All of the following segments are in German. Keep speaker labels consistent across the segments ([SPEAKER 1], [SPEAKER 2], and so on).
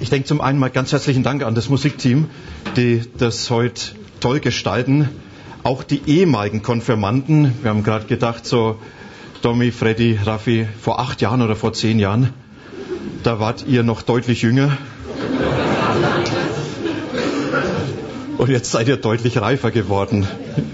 [SPEAKER 1] denke zum einen mal ganz herzlichen Dank an das Musikteam, die das heute toll gestalten. Auch die ehemaligen Konfirmanden. Wir haben gerade gedacht, so Domi, Freddy, Raffi, vor 8 Jahren oder vor 10 Jahren, da wart ihr noch deutlich jünger. Und jetzt seid ihr deutlich reifer geworden.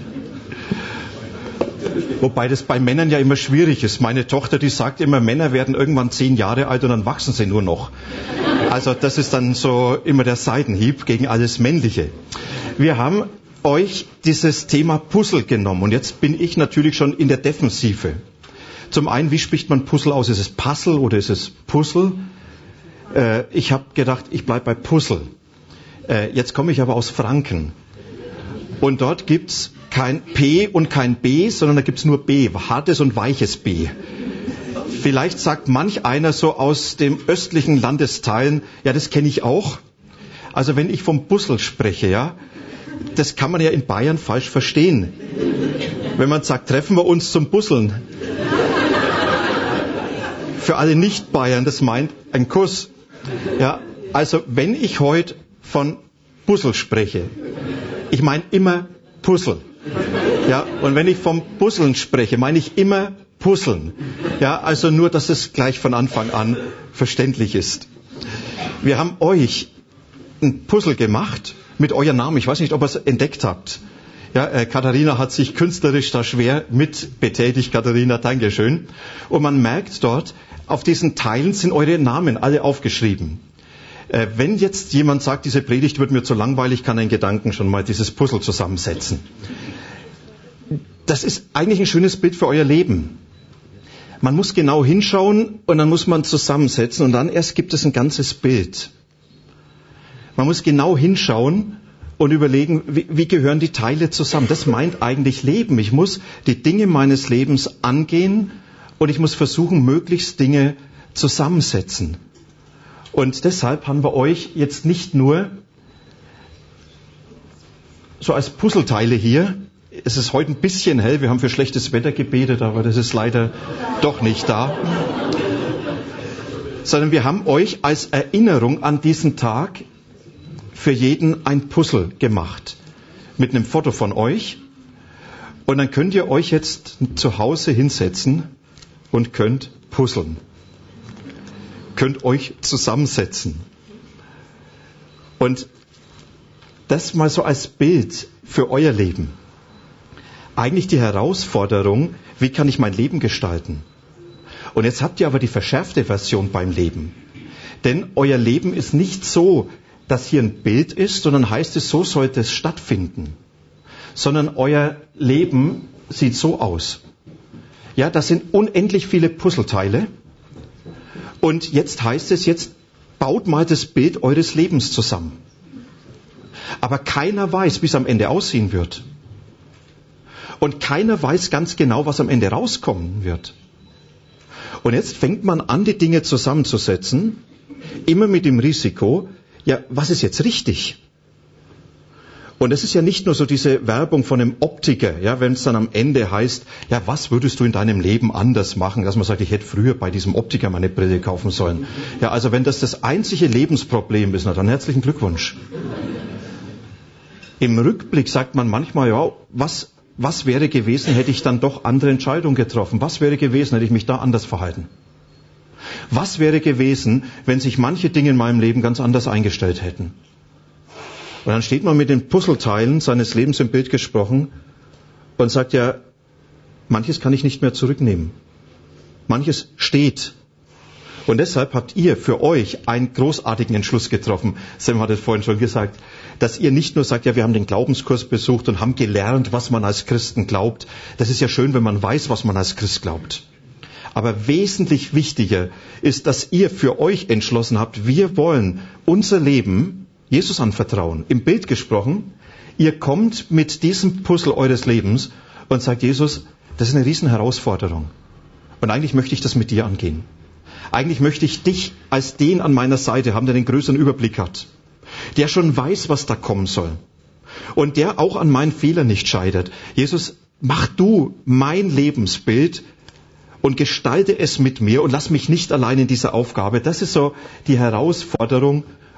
[SPEAKER 1] Wobei das bei Männern ja immer schwierig ist. Meine Tochter, die sagt immer, Männer werden irgendwann 10 Jahre alt und dann wachsen sie nur noch. Also das ist dann so immer der Seitenhieb gegen alles Männliche. Wir haben euch dieses Thema Puzzle genommen und jetzt bin ich natürlich schon in der Defensive. Zum einen, wie spricht man Puzzle aus? Ist es Puzzle oder ist es Puzzle? Ich habe gedacht, ich bleibe bei Puzzle. Jetzt komme ich aber aus Franken und dort gibt's kein P und kein B, sondern da gibt's nur B, hartes und weiches B. Vielleicht sagt manch einer so aus dem östlichen Landesteilen, ja, das kenne ich auch. Also wenn ich vom Puzzle spreche, ja, das kann man ja in Bayern falsch verstehen. Wenn man sagt, treffen wir uns zum Puzzeln. Für alle Nicht-Bayern, das meint ein Kuss. Ja, also wenn ich heute von Puzzle spreche, ich meine immer Puzzle. Ja, und wenn ich vom Puzzeln spreche, meine ich immer Puzzeln. Ja, also nur, dass es gleich von Anfang an verständlich ist. Wir haben euch ein Puzzle gemacht mit eurem Namen. Ich weiß nicht, ob ihr es entdeckt habt. Ja, Katharina hat sich künstlerisch da schwer mit betätigt. Katharina, Dankeschön. Und man merkt dort, auf diesen Teilen sind eure Namen alle aufgeschrieben. Wenn jetzt jemand sagt, diese Predigt wird mir zu langweilig, kann ein Gedanken schon mal dieses Puzzle zusammensetzen. Das ist eigentlich ein schönes Bild für euer Leben. Man muss genau hinschauen und dann muss man zusammensetzen und dann erst gibt es ein ganzes Bild. Man muss genau hinschauen und überlegen, wie gehören die Teile zusammen. Das meint eigentlich Leben. Ich muss die Dinge meines Lebens angehen und ich muss versuchen, möglichst Dinge zusammensetzen. Und deshalb haben wir euch jetzt nicht nur so als Puzzleteile hier. Es ist heute ein bisschen hell. Wir haben für schlechtes Wetter gebetet, aber das ist leider doch nicht da. Sondern wir haben euch als Erinnerung an diesen Tag für jeden ein Puzzle gemacht. Mit einem Foto von euch. Und dann könnt ihr euch jetzt zu Hause hinsetzen und könnt puzzeln. Könnt euch zusammensetzen. Und das mal so als Bild für euer Leben. Eigentlich die Herausforderung, wie kann ich mein Leben gestalten? Und jetzt habt ihr aber die verschärfte Version beim Leben. Denn euer Leben ist nicht so, dass hier ein Bild ist, sondern heißt es, so sollte es stattfinden. Sondern euer Leben sieht so aus. Ja, das sind unendlich viele Puzzleteile. Und jetzt heißt es, jetzt baut mal das Bild eures Lebens zusammen. Aber keiner weiß, wie es am Ende aussehen wird. Und keiner weiß ganz genau, was am Ende rauskommen wird. Und jetzt fängt man an, die Dinge zusammenzusetzen, immer mit dem Risiko, ja, was ist jetzt richtig? Und es ist ja nicht nur so diese Werbung von einem Optiker, ja, wenn es dann am Ende heißt, ja, was würdest du in deinem Leben anders machen, dass man sagt, ich hätte früher bei diesem Optiker meine Brille kaufen sollen. Ja, also wenn das einzige Lebensproblem ist, na dann herzlichen Glückwunsch. Im Rückblick sagt man manchmal, ja, was wäre gewesen, hätte ich dann doch andere Entscheidungen getroffen? Was wäre gewesen, hätte ich mich da anders verhalten? Was wäre gewesen, wenn sich manche Dinge in meinem Leben ganz anders eingestellt hätten? Und dann steht man mit den Puzzleteilen seines Lebens im Bild gesprochen und sagt ja, manches kann ich nicht mehr zurücknehmen. Manches steht. Und deshalb habt ihr für euch einen großartigen Entschluss getroffen. Sam hat es vorhin schon gesagt, dass ihr nicht nur sagt, ja, wir haben den Glaubenskurs besucht und haben gelernt, was man als Christen glaubt. Das ist ja schön, wenn man weiß, was man als Christ glaubt. Aber wesentlich wichtiger ist, dass ihr für euch entschlossen habt, wir wollen unser Leben Jesus anvertrauen. Im Bild gesprochen, ihr kommt mit diesem Puzzle eures Lebens und sagt, Jesus, das ist eine riesen Herausforderung. Und eigentlich möchte ich das mit dir angehen. Eigentlich möchte ich dich als den an meiner Seite haben, der den größeren Überblick hat. Der schon weiß, was da kommen soll. Und der auch an meinen Fehlern nicht scheitert. Jesus, mach du mein Lebensbild und gestalte es mit mir und lass mich nicht allein in dieser Aufgabe. Das ist so die Herausforderung.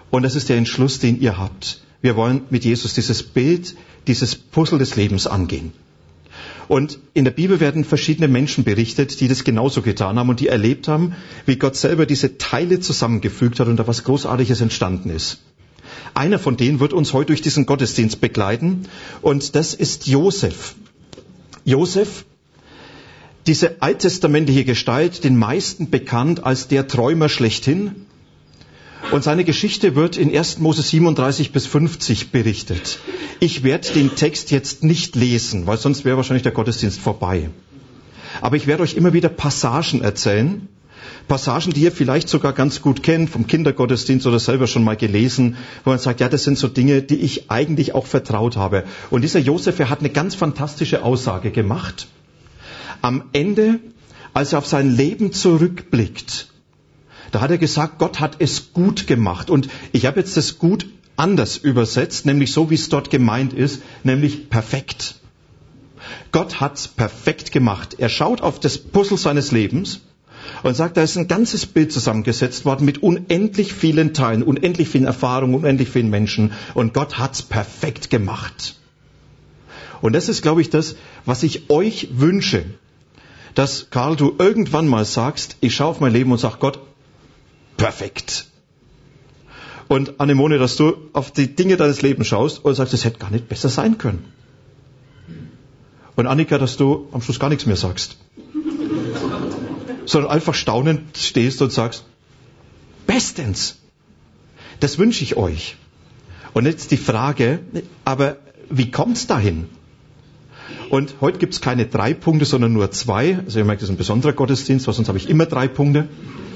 [SPEAKER 1] Und das ist der Entschluss, den ihr habt. Wir wollen mit Jesus dieses Bild, dieses Puzzle des Lebens angehen. Und in der Bibel werden verschiedene Menschen berichtet, die das genauso getan haben und die erlebt haben, wie Gott selber diese Teile zusammengefügt hat und da was Großartiges entstanden ist. Einer von denen wird uns heute durch diesen Gottesdienst begleiten und das ist Josef. Josef, diese alttestamentliche Gestalt, den meisten bekannt als der Träumer schlechthin. Und seine Geschichte wird in 1. Mose 37 bis 50 berichtet. Ich werde den Text jetzt nicht lesen, weil sonst wäre wahrscheinlich der Gottesdienst vorbei. Aber ich werde euch immer wieder Passagen erzählen. Passagen, die ihr vielleicht sogar ganz gut kennt, vom Kindergottesdienst oder selber schon mal gelesen, wo man sagt, ja, das sind so Dinge, die ich eigentlich auch vertraut habe. Und dieser Josef, er hat eine ganz fantastische Aussage gemacht. Am Ende, als er auf sein Leben zurückblickt, da hat er gesagt, Gott hat es gut gemacht. Und ich habe jetzt das gut anders übersetzt, nämlich so, wie es dort gemeint ist, nämlich perfekt. Gott hat es perfekt gemacht. Er schaut auf das Puzzle seines Lebens und sagt, da ist ein ganzes Bild zusammengesetzt worden mit unendlich vielen Teilen, unendlich vielen Erfahrungen, unendlich vielen Menschen. Und Gott hat es perfekt gemacht. Und das ist, glaube ich, das, was ich euch wünsche, dass, Karl, du irgendwann mal sagst, ich schaue auf mein Leben und sage, Gott, perfekt. Und Anemone, dass du auf die Dinge deines Lebens schaust und sagst, es hätte gar nicht besser sein können. Und Annika, dass du am Schluss gar nichts mehr sagst. Sondern einfach staunend stehst und sagst, bestens. Das wünsche ich euch. Und jetzt die Frage, aber wie kommt's dahin? Und heute gibt's keine 3 Punkte, sondern nur 2. Also ihr merkt, das ist ein besonderer Gottesdienst, weil sonst habe ich immer 3 Punkte.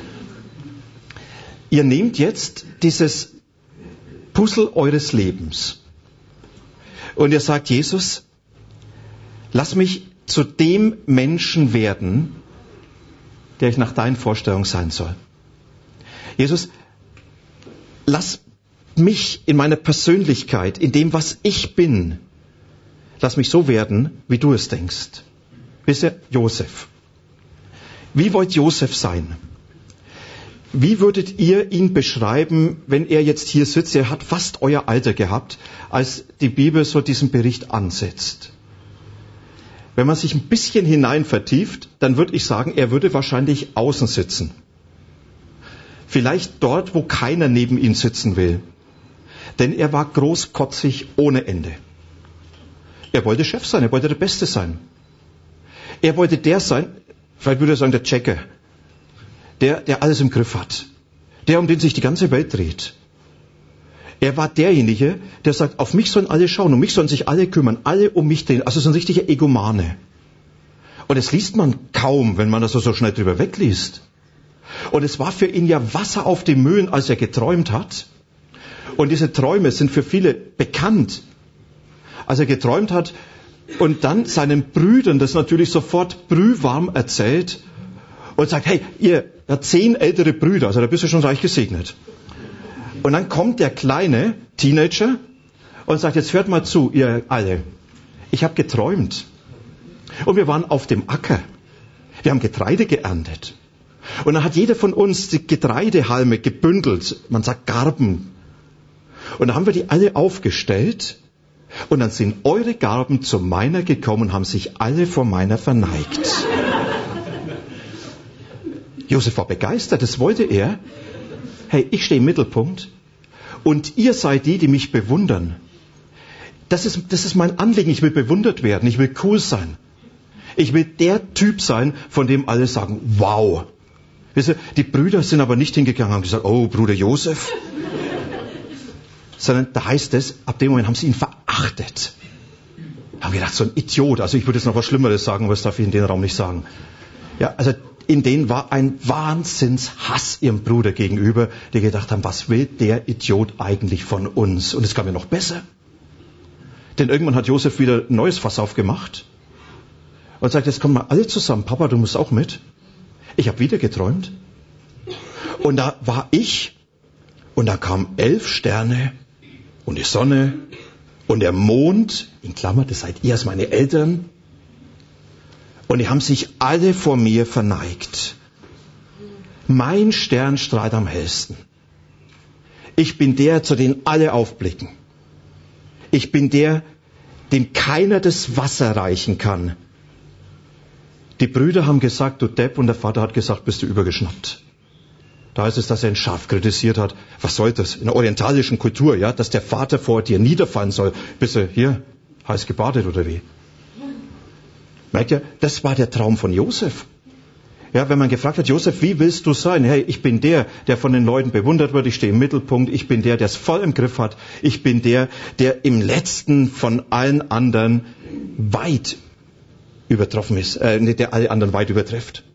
[SPEAKER 1] Ihr nehmt jetzt dieses Puzzle eures Lebens und ihr sagt, Jesus, lass mich zu dem Menschen werden, der ich nach deinen Vorstellungen sein soll. Jesus, lass mich in meiner Persönlichkeit, in dem, was ich bin, lass mich so werden, wie du es denkst. Wisst ihr, Josef. Wie wollt Josef sein? Wie würdet ihr ihn beschreiben, wenn er jetzt hier sitzt? Er hat fast euer Alter gehabt, als die Bibel so diesen Bericht ansetzt. Wenn man sich ein bisschen hinein vertieft, dann würde ich sagen, er würde wahrscheinlich außen sitzen. Vielleicht dort, wo keiner neben ihm sitzen will. Denn er war großkotzig ohne Ende. Er wollte Chef sein, er wollte der Beste sein. Er wollte der sein, vielleicht würde er sagen, der Checker. Der alles im Griff hat. Der, um den sich die ganze Welt dreht. Er war derjenige, der sagt, auf mich sollen alle schauen, um mich sollen sich alle kümmern, alle um mich drehen. Also so ein richtiger Egomane. Und das liest man kaum, wenn man das so schnell drüber wegliest. Und es war für ihn ja Wasser auf den Mühlen, als er geträumt hat. Und diese Träume sind für viele bekannt. Als er geträumt hat und dann seinen Brüdern das natürlich sofort brühwarm erzählt und sagt, hey, ihr 10 ältere Brüder, also da bist du schon reich gesegnet. Und dann kommt der kleine Teenager und sagt, jetzt hört mal zu, ihr alle. Ich habe geträumt. Und wir waren auf dem Acker. Wir haben Getreide geerntet. Und dann hat jeder von uns die Getreidehalme gebündelt. Man sagt Garben. Und dann haben wir die alle aufgestellt. Und dann sind eure Garben zu meiner gekommen und haben sich alle vor meiner verneigt. Josef war begeistert, das wollte er. Hey, ich stehe im Mittelpunkt und ihr seid die, die mich bewundern. Das ist mein Anliegen, ich will bewundert werden, ich will cool sein. Ich will der Typ sein, von dem alle sagen, wow. Wisst ihr, die Brüder sind aber nicht hingegangen und gesagt, oh, Bruder Josef. Sondern da heißt es, ab dem Moment haben sie ihn verachtet. Haben gedacht, so ein Idiot. Also ich würde jetzt noch was Schlimmeres sagen, aber das darf ich in dem Raum nicht sagen. Ja, also in denen war ein Wahnsinnshass ihrem Bruder gegenüber, die gedacht haben, was will der Idiot eigentlich von uns? Und es kam ja noch besser. Denn irgendwann hat Josef wieder ein neues Fass aufgemacht und sagt, jetzt kommen wir alle zusammen. Papa, du musst auch mit. Ich habe wieder geträumt. Und da war ich und da kamen 11 Sterne und die Sonne und der Mond, in Klammer, das seid ihr als meine Eltern. Und die haben sich alle vor mir verneigt. Mein Stern strahlt am hellsten. Ich bin der, zu dem alle aufblicken. Ich bin der, dem keiner das Wasser reichen kann. Die Brüder haben gesagt, du Depp, und der Vater hat gesagt, bist du übergeschnappt. Da heißt es, dass er ein Schaf kritisiert hat. Was soll das? In der orientalischen Kultur, ja, dass der Vater vor dir niederfallen soll. Bist du hier heiß gebadet oder wie? Merkt ihr, das war der Traum von Josef. Ja, wenn man gefragt hat, Josef, wie willst du sein? Hey, ich bin der, der von den Leuten bewundert wird. Ich stehe im Mittelpunkt. Ich bin der, der es voll im Griff hat. Ich bin der, der im Letzten von allen anderen weit übertroffen ist, der alle anderen weit übertrifft.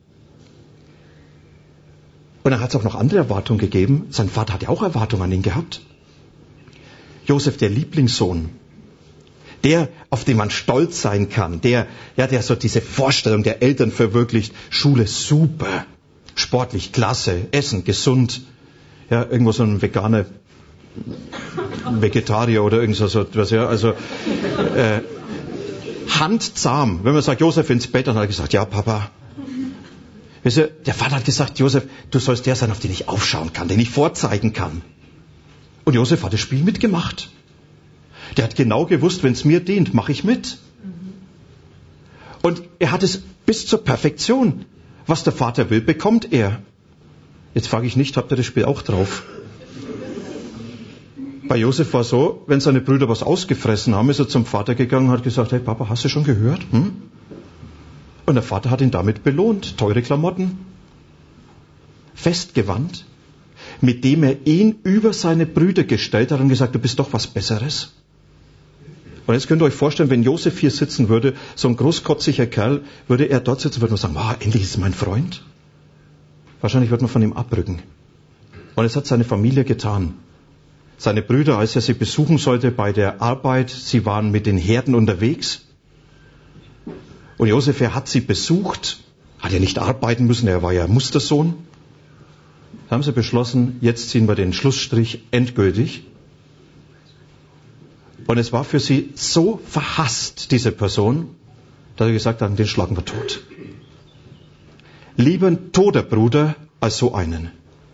[SPEAKER 1] Und dann hat es auch noch andere Erwartungen gegeben. Sein Vater hat ja auch Erwartungen an ihn gehabt. Josef, der Lieblingssohn. Der, auf den man stolz sein kann. Der so diese Vorstellung der Eltern verwirklicht. Schule super. Sportlich klasse. Essen gesund. Ja, irgendwo so ein veganer Vegetarier oder irgend so etwas. Ja, also, handzahm. Wenn man sagt, Josef ins Bett, dann hat er gesagt, ja, Papa. Weißt du, der Vater hat gesagt, Josef, du sollst der sein, auf den ich aufschauen kann, den ich vorzeigen kann. Und Josef hat das Spiel mitgemacht. Der hat genau gewusst, wenn es mir dient, mache ich mit. Und er hat es bis zur Perfektion. Was der Vater will, bekommt er. Jetzt frage ich nicht, habt ihr das Spiel auch drauf? Bei Josef war so, wenn seine Brüder was ausgefressen haben, ist er zum Vater gegangen und hat gesagt, hey Papa, hast du schon gehört? Und der Vater hat ihn damit belohnt. Teure Klamotten, Festgewand, mit dem er ihn über seine Brüder gestellt hat und gesagt, du bist doch was Besseres. Und jetzt könnt ihr euch vorstellen, wenn Josef hier sitzen würde, so ein großkotziger Kerl, würde er dort sitzen, würde man sagen, endlich ist es mein Freund. Wahrscheinlich wird man von ihm abrücken. Und es hat seine Familie getan. Seine Brüder, als er sie besuchen sollte bei der Arbeit, sie waren mit den Herden unterwegs. Und Josef, er hat sie besucht, hat ja nicht arbeiten müssen, er war ja Mustersohn. Da haben sie beschlossen, jetzt ziehen wir den Schlussstrich endgültig. Und es war für sie so verhasst, diese Person, dass sie gesagt haben, den schlagen wir tot. Lieber ein toter Bruder als so einen.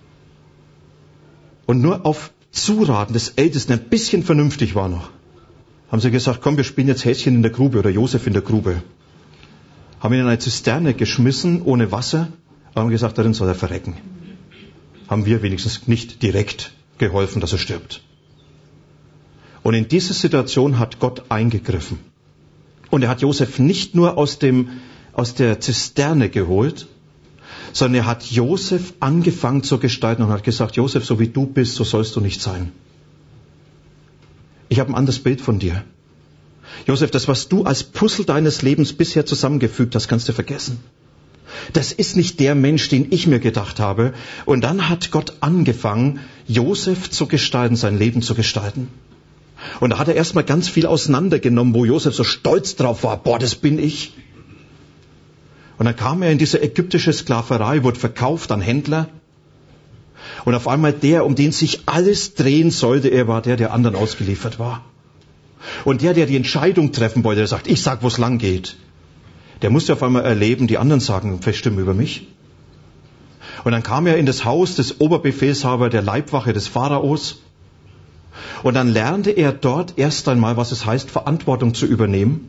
[SPEAKER 1] Und nur auf Zuraten des Ältesten, ein bisschen vernünftig war noch, haben sie gesagt, komm, wir spielen jetzt Häschen in der Grube oder Josef in der Grube. Haben ihn in eine Zisterne geschmissen, ohne Wasser, haben gesagt, darin soll er verrecken. Haben wir wenigstens nicht direkt geholfen, dass er stirbt. Und in diese Situation hat Gott eingegriffen. Und er hat Josef nicht nur aus der Zisterne geholt, sondern er hat Josef angefangen zu gestalten und hat gesagt, Josef, so wie du bist, so sollst du nicht sein. Ich habe ein anderes Bild von dir. Josef, das, was du als Puzzle deines Lebens bisher zusammengefügt hast, kannst du vergessen. Das ist nicht der Mensch, den ich mir gedacht habe. Und dann hat Gott angefangen, Josef zu gestalten, sein Leben zu gestalten. Und da hat er erstmal ganz viel auseinandergenommen, wo Josef so stolz drauf war. Boah, das bin ich. Und dann kam er in diese ägyptische Sklaverei, wurde verkauft an Händler. Und auf einmal der, um den sich alles drehen sollte, er war der anderen ausgeliefert war. Und der die Entscheidung treffen wollte, der sagt, ich sag, wo es lang geht. Der musste auf einmal erleben, die anderen sagen Feststimmen über mich. Und dann kam er in das Haus des Oberbefehlshabers der Leibwache des Pharaos. Und dann lernte er dort erst einmal, was es heißt, Verantwortung zu übernehmen.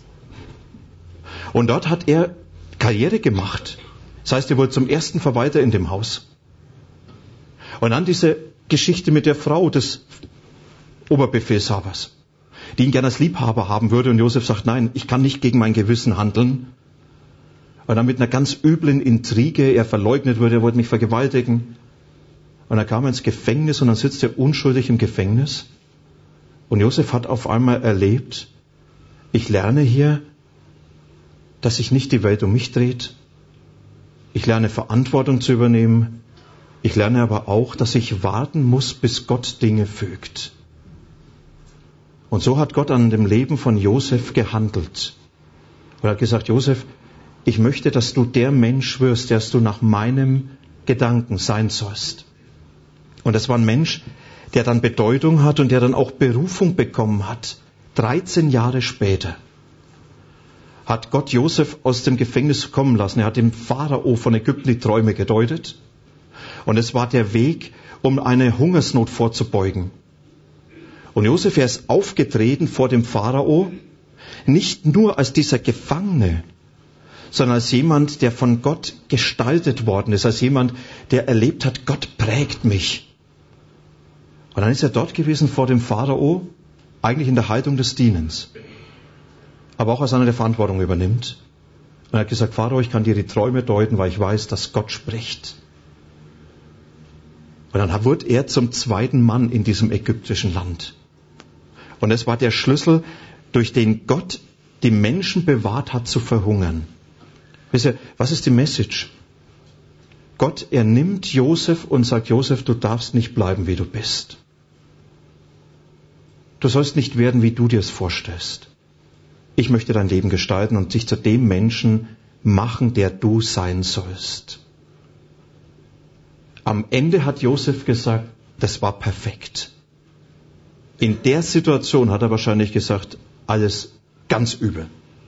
[SPEAKER 1] Und dort hat er Karriere gemacht. Das heißt, er wurde zum ersten Verwalter in dem Haus. Und dann diese Geschichte mit der Frau des Oberbefehlshabers, die ihn gerne als Liebhaber haben würde. Und Josef sagt, nein, ich kann nicht gegen mein Gewissen handeln. Und dann mit einer ganz üblen Intrige, er verleugnet wurde, er wollte mich vergewaltigen. Und dann kam er ins Gefängnis und dann sitzt er unschuldig im Gefängnis. Und Josef hat auf einmal erlebt, ich lerne hier, dass sich nicht die Welt um mich dreht. Ich lerne Verantwortung zu übernehmen. Ich lerne aber auch, dass ich warten muss, bis Gott Dinge fügt. Und so hat Gott an dem Leben von Josef gehandelt. Und er hat gesagt, Josef, ich möchte, dass du der Mensch wirst, der du nach meinem Gedanken sein sollst. Und das war ein Mensch, der dann Bedeutung hat und der dann auch Berufung bekommen hat. 13 Jahre später hat Gott Josef aus dem Gefängnis kommen lassen. Er hat dem Pharao von Ägypten die Träume gedeutet. Und es war der Weg, um eine Hungersnot vorzubeugen. Und Josef, er ist aufgetreten vor dem Pharao, nicht nur als dieser Gefangene, sondern als jemand, der von Gott gestaltet worden ist, als jemand, der erlebt hat, Gott prägt mich. Und dann ist er dort gewesen vor dem Pharao, eigentlich in der Haltung des Dienens, aber auch als einer, der Verantwortung übernimmt. Und er hat gesagt, Pharao, ich kann dir die Träume deuten, weil ich weiß, dass Gott spricht. Und dann wurde er zum zweiten Mann in diesem ägyptischen Land. Und es war der Schlüssel, durch den Gott die Menschen bewahrt hat, zu verhungern. Wisst ihr, was ist die Message? Gott, er nimmt Josef und sagt, Josef, du darfst nicht bleiben, wie du bist. Du sollst nicht werden, wie du dir es vorstellst. Ich möchte dein Leben gestalten und dich zu dem Menschen machen, der du sein sollst. Am Ende hat Josef gesagt, das war perfekt. In der Situation hat er wahrscheinlich gesagt, alles ganz übel.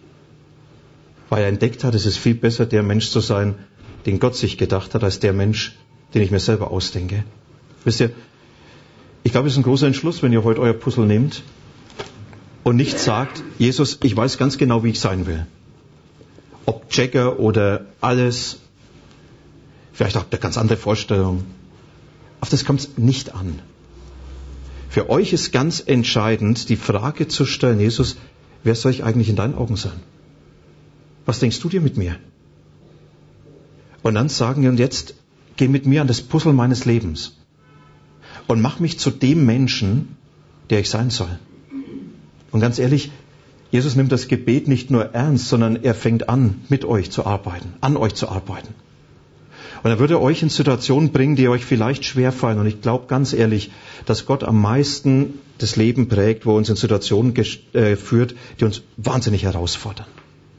[SPEAKER 1] Weil er entdeckt hat, es ist viel besser, der Mensch zu sein, den Gott sich gedacht hat, als der Mensch, den ich mir selber ausdenke. Wisst ihr, ich glaube, es ist ein großer Entschluss, wenn ihr heute euer Puzzle nehmt und nicht sagt, Jesus, ich weiß ganz genau, wie ich sein will. Ob Jagger oder alles, vielleicht auch eine ganz andere Vorstellung. Auf das kommt es nicht an. Für euch ist ganz entscheidend, die Frage zu stellen, Jesus, wer soll ich eigentlich in deinen Augen sein? Was denkst du dir mit mir? Und dann sagen wir, und jetzt geh mit mir an das Puzzle meines Lebens und mach mich zu dem Menschen, der ich sein soll. Und ganz ehrlich, Jesus nimmt das Gebet nicht nur ernst, sondern er fängt an, mit euch zu arbeiten, an euch zu arbeiten. Und er würde euch in Situationen bringen, die euch vielleicht schwerfallen. Und ich glaube ganz ehrlich, dass Gott am meisten das Leben prägt, wo er uns in Situationen führt, die uns wahnsinnig herausfordern.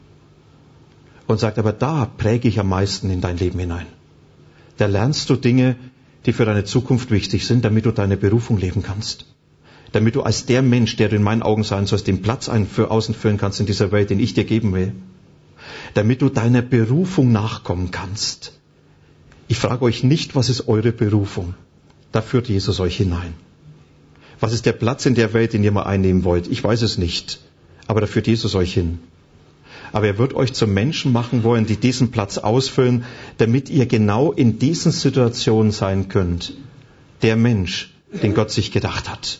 [SPEAKER 1] Und sagt, aber da präge ich am meisten in dein Leben hinein. Da lernst du Dinge, die für deine Zukunft wichtig sind, damit du deine Berufung leben kannst. Damit du als der Mensch, der du in meinen Augen sein sollst, den Platz außen füllen kannst in dieser Welt, den ich dir geben will. Damit du deiner Berufung nachkommen kannst. Ich frage euch nicht, was ist eure Berufung? Da führt Jesus euch hinein. Was ist der Platz in der Welt, den ihr mal einnehmen wollt? Ich weiß es nicht, aber da führt Jesus euch hin. Aber er wird euch zu Menschen machen wollen, die diesen Platz ausfüllen, damit ihr genau in diesen Situationen sein könnt. Der Mensch, den Gott sich gedacht hat.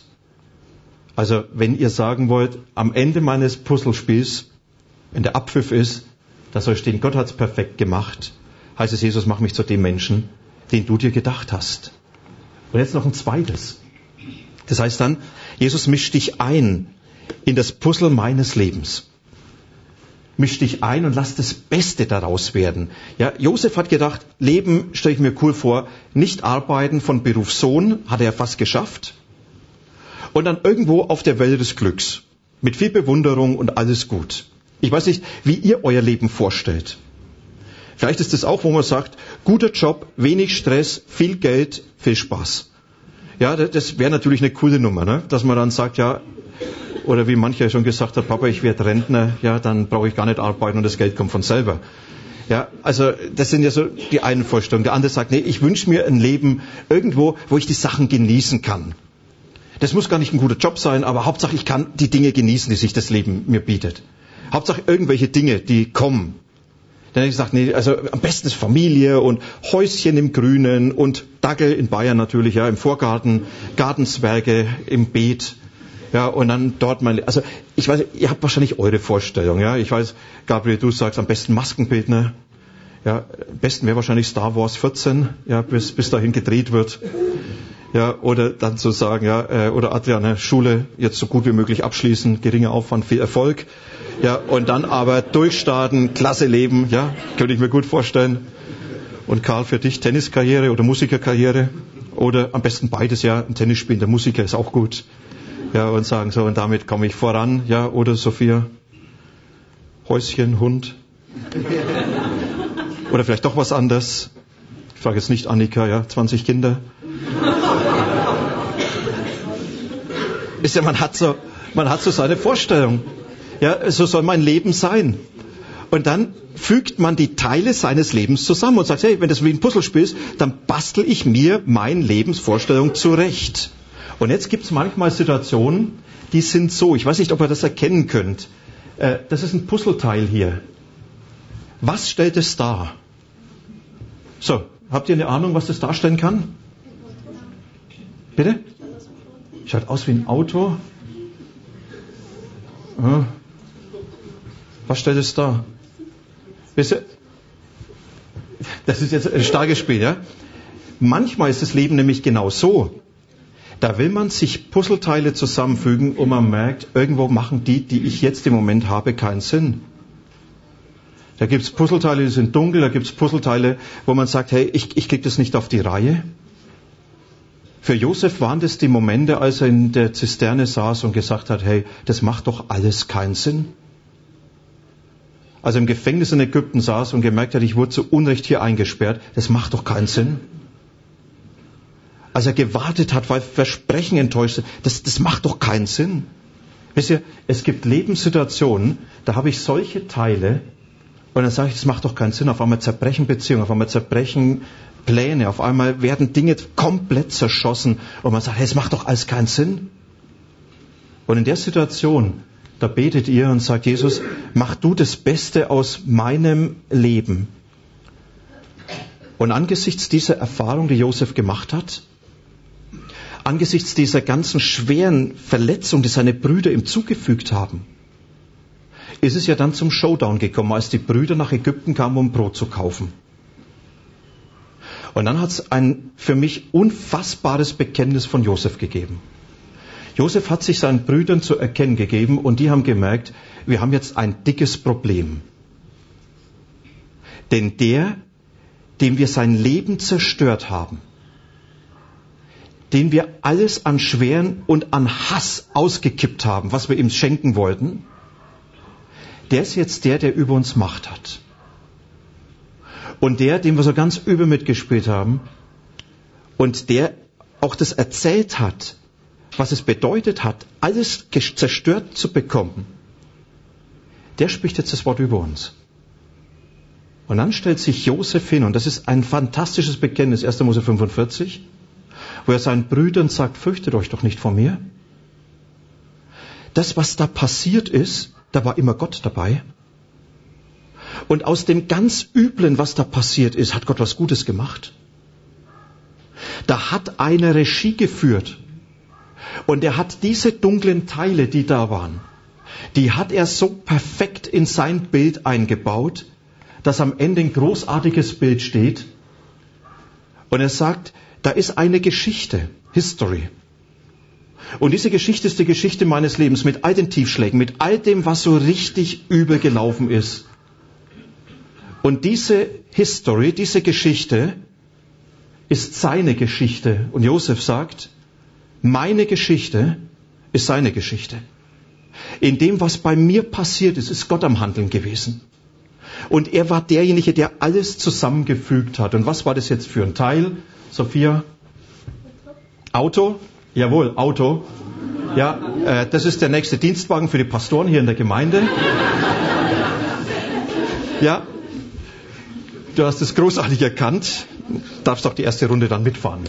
[SPEAKER 1] Also wenn ihr sagen wollt, am Ende meines Puzzlespiels, wenn der Abpfiff ist, da soll stehen, Gott hat es perfekt gemacht, heißt es, Jesus, mach mich zu dem Menschen, den du dir gedacht hast. Und jetzt noch ein zweites. Das heißt dann, Jesus, misch dich ein in das Puzzle meines Lebens. Misch dich ein und lass das Beste daraus werden. Ja, Josef hat gedacht, Leben stelle ich mir cool vor, nicht arbeiten von Beruf Sohn, hat er fast geschafft. Und dann irgendwo auf der Welle des Glücks. Mit viel Bewunderung und alles gut. Ich weiß nicht, wie ihr euer Leben vorstellt. Vielleicht ist es auch, wo man sagt, guter Job, wenig Stress, viel Geld, viel Spaß. Ja, das wäre natürlich eine coole Nummer, ne? Dass man dann sagt, ja, oder wie mancher schon gesagt hat, Papa, ich werde Rentner, ja, dann brauche ich gar nicht arbeiten und das Geld kommt von selber. Ja, also das sind ja so die einen Vorstellungen. Der andere sagt, nee, ich wünsche mir ein Leben irgendwo, wo ich die Sachen genießen kann. Das muss gar nicht ein guter Job sein, aber Hauptsache ich kann die Dinge genießen, die sich das Leben mir bietet. Hauptsache irgendwelche Dinge, die kommen. Dann habe ich gesagt, nee, also am besten ist Familie und Häuschen im Grünen und Dackel in Bayern natürlich, ja, im Vorgarten, Gartenzwerge im Beet, ja, und dann dort also ich weiß, ihr habt wahrscheinlich eure Vorstellung, ja, ich weiß, Gabriel, du sagst am besten Maskenbildner, ja, am besten wäre wahrscheinlich Star Wars 14, ja, bis dahin gedreht wird, ja, oder dann zu sagen, ja, oder Adrian, Schule jetzt so gut wie möglich abschließen, geringer Aufwand, viel Erfolg. Ja, und dann aber durchstarten, klasse Leben, ja, könnte ich mir gut vorstellen. Und Karl, für dich Tenniskarriere oder Musikerkarriere? Oder am besten beides, ja, ein Tennis spielen, der Musiker ist auch gut. Ja, und sagen so, und damit komme ich voran, ja, oder Sophia, Häuschen, Hund. Oder vielleicht doch was anderes. Ich frage jetzt nicht Annika, ja, 20 Kinder. Ist ja, man hat so seine Vorstellung. Ja, so soll mein Leben sein. Und dann fügt man die Teile seines Lebens zusammen und sagt, hey, wenn das wie ein Puzzlespiel ist, dann bastel ich mir meine Lebensvorstellung zurecht. Und jetzt gibt es manchmal Situationen, die sind so, ich weiß nicht, ob ihr das erkennen könnt. Das ist ein Puzzleteil hier. Was stellt es dar? So, habt ihr eine Ahnung, was das darstellen kann? Bitte? Schaut aus wie ein Auto. Was stellt es dar? Das ist jetzt ein starkes Spiel, ja? Manchmal ist das Leben nämlich genau so. Da will man sich Puzzleteile zusammenfügen und man merkt, irgendwo machen die ich jetzt im Moment habe, keinen Sinn. Da gibt es Puzzleteile, die sind dunkel, da gibt es Puzzleteile, wo man sagt, hey, ich kriege das nicht auf die Reihe. Für Josef waren das die Momente, als er in der Zisterne saß und gesagt hat, hey, das macht doch alles keinen Sinn. Als er im Gefängnis in Ägypten saß und gemerkt hat, ich wurde zu Unrecht hier eingesperrt, das macht doch keinen Sinn. Als er gewartet hat, weil Versprechen enttäuscht sind, das macht doch keinen Sinn. Wisst ihr, es gibt Lebenssituationen, da habe ich solche Teile und dann sage ich, das macht doch keinen Sinn. Auf einmal zerbrechen Beziehungen, auf einmal zerbrechen Pläne, auf einmal werden Dinge komplett zerschossen und man sagt, hey, es macht doch alles keinen Sinn. Und in der Situation, da betet ihr und sagt, Jesus, mach du das Beste aus meinem Leben. Und angesichts dieser Erfahrung, die Josef gemacht hat, angesichts dieser ganzen schweren Verletzung, die seine Brüder ihm zugefügt haben, ist es ja dann zum Showdown gekommen, als die Brüder nach Ägypten kamen, um Brot zu kaufen. Und dann hat es ein für mich unfassbares Bekenntnis von Josef gegeben. Josef hat sich seinen Brüdern zu erkennen gegeben und die haben gemerkt, wir haben jetzt ein dickes Problem. Denn dem wir sein Leben zerstört haben, den wir alles an Schweren und an Hass ausgekippt haben, was wir ihm schenken wollten, der ist jetzt der über uns Macht hat. Und dem wir so ganz übel mitgespielt haben und der auch das erzählt hat, was es bedeutet hat, alles zerstört zu bekommen, der spricht jetzt das Wort über uns. Und dann stellt sich Josef hin, und das ist ein fantastisches Bekenntnis, 1. Mose 45, wo er seinen Brüdern sagt, fürchtet euch doch nicht vor mir. Das, was da passiert ist, da war immer Gott dabei. Und aus dem ganz Üblen, was da passiert ist, hat Gott was Gutes gemacht. Da hat einer Regie geführt. Und er hat diese dunklen Teile, die da waren, die hat er so perfekt in sein Bild eingebaut, dass am Ende ein großartiges Bild steht. Und er sagt, da ist eine Geschichte, History. Und diese Geschichte ist die Geschichte meines Lebens mit all den Tiefschlägen, mit all dem, was so richtig übel gelaufen ist. Und diese History, diese Geschichte ist seine Geschichte. Und Josef sagt, meine Geschichte ist seine Geschichte. In dem, was bei mir passiert ist, ist Gott am Handeln gewesen. Und er war derjenige, der alles zusammengefügt hat. Und was war das jetzt für ein Teil? Sophia? Auto? Jawohl, Auto. Ja, das ist der nächste Dienstwagen für die Pastoren hier in der Gemeinde. Ja, du hast es großartig erkannt. Darfst auch die erste Runde dann mitfahren.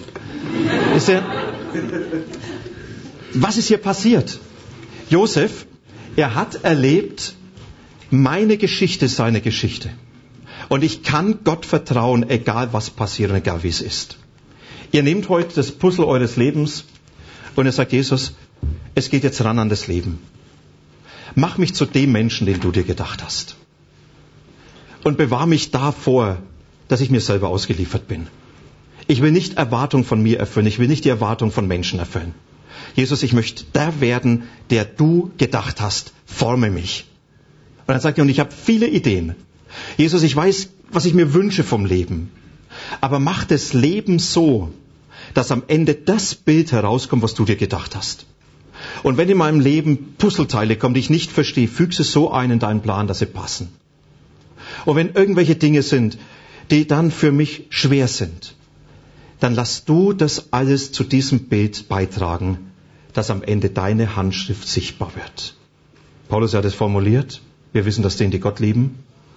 [SPEAKER 1] Was ist hier passiert? Josef, er hat erlebt, meine Geschichte ist seine Geschichte. Und ich kann Gott vertrauen, egal was passiert und egal wie es ist. Ihr nehmt heute das Puzzle eures Lebens und ihr sagt, Jesus, es geht jetzt ran an das Leben. Mach mich zu dem Menschen, den du dir gedacht hast. Und bewahr mich davor, dass ich mir selber ausgeliefert bin. Ich will nicht Erwartung von mir erfüllen, ich will nicht die Erwartung von Menschen erfüllen. Jesus, ich möchte der werden, der du gedacht hast. Forme mich. Und dann sagt er, und ich habe viele Ideen. Jesus, ich weiß, was ich mir wünsche vom Leben. Aber mach das Leben so, dass am Ende das Bild herauskommt, was du dir gedacht hast. Und wenn in meinem Leben Puzzleteile kommen, die ich nicht verstehe, füg sie so ein in deinen Plan, dass sie passen. Und wenn irgendwelche Dinge sind, die dann für mich schwer sind, dann lass du das alles zu diesem Bild beitragen, dass am Ende deine Handschrift sichtbar wird. Paulus hat es formuliert. Wir wissen, dass denen, die Gott lieben,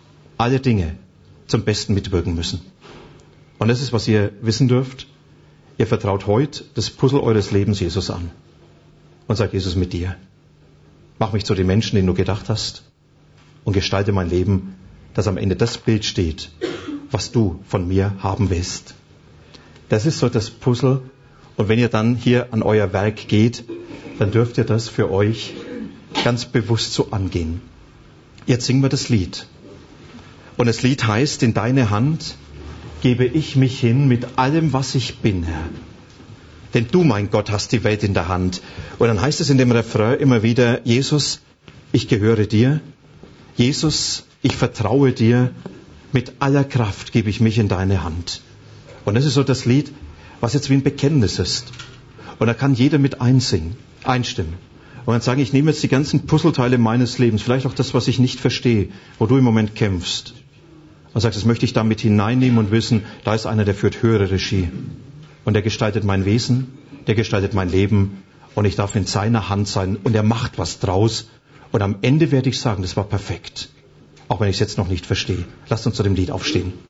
[SPEAKER 1] alle Dinge zum Besten mitwirken müssen. Und das ist, was ihr wissen dürft. Ihr vertraut heute das Puzzle eures Lebens Jesus an. Und sagt, Jesus, mit dir. Mach mich zu dem Menschen, den du gedacht hast. Und gestalte mein Leben, dass am Ende das Bild steht, was du von mir haben willst. Das ist so das Puzzle. Und wenn ihr dann hier an euer Werk geht, dann dürft ihr das für euch ganz bewusst so angehen. Jetzt singen wir das Lied. Und das Lied heißt, in deine Hand gebe ich mich hin mit allem, was ich bin, Herr. Denn du, mein Gott, hast die Welt in der Hand. Und dann heißt es in dem Refrain immer wieder, Jesus, ich gehöre dir. Jesus, ich vertraue dir. Mit aller Kraft gebe ich mich in deine Hand. Und das ist so das Lied, was jetzt wie ein Bekenntnis ist. Und da kann jeder mit einstimmen. Und dann sagen, ich nehme jetzt die ganzen Puzzleteile meines Lebens, vielleicht auch das, was ich nicht verstehe, wo du im Moment kämpfst. Und sagst, das möchte ich damit hineinnehmen und wissen, da ist einer, der führt höhere Regie. Und der gestaltet mein Wesen, der gestaltet mein Leben. Und ich darf in seiner Hand sein und er macht was draus. Und am Ende werde ich sagen, das war perfekt. Auch wenn ich es jetzt noch nicht verstehe. Lasst uns zu dem Lied aufstehen.